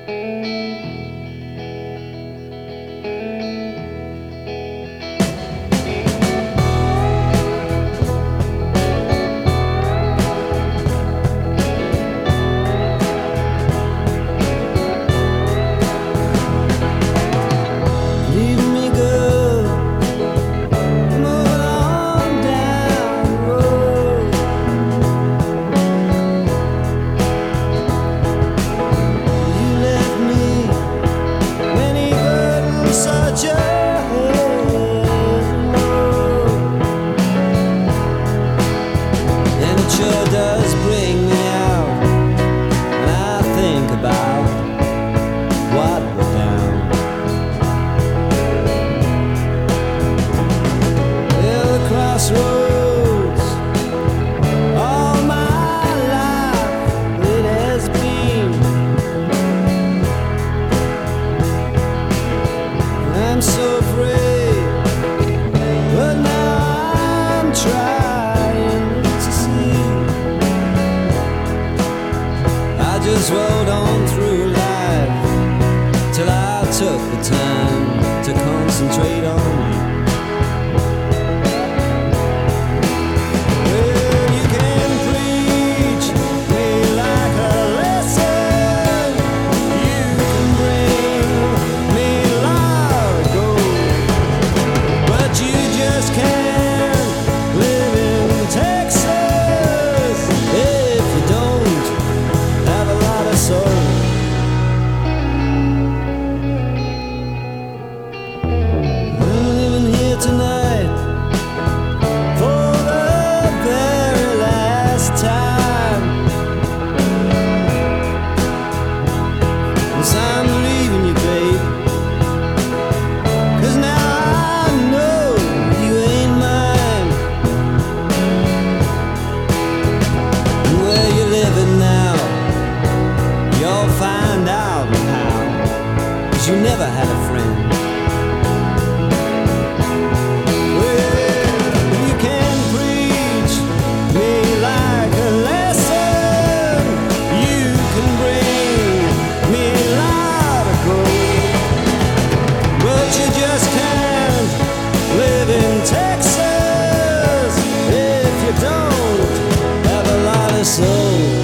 I'm so afraid, but now I'm trying to see. I just rolled on through life till I took the time to concentrate on you. You never had a friend. Well, you can preach me like a lesson. You can bring me a lot of gold, but you just can't live in Texas if you don't have a lot of soul.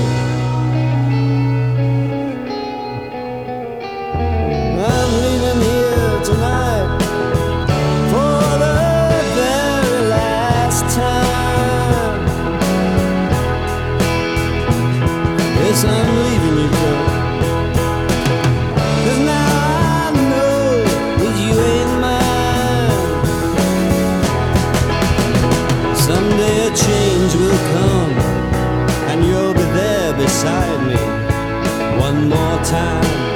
Yes, I'm leaving you, girl, 'cause now I know that you ain't mine. Someday a change will come, and you'll be there beside me one more time.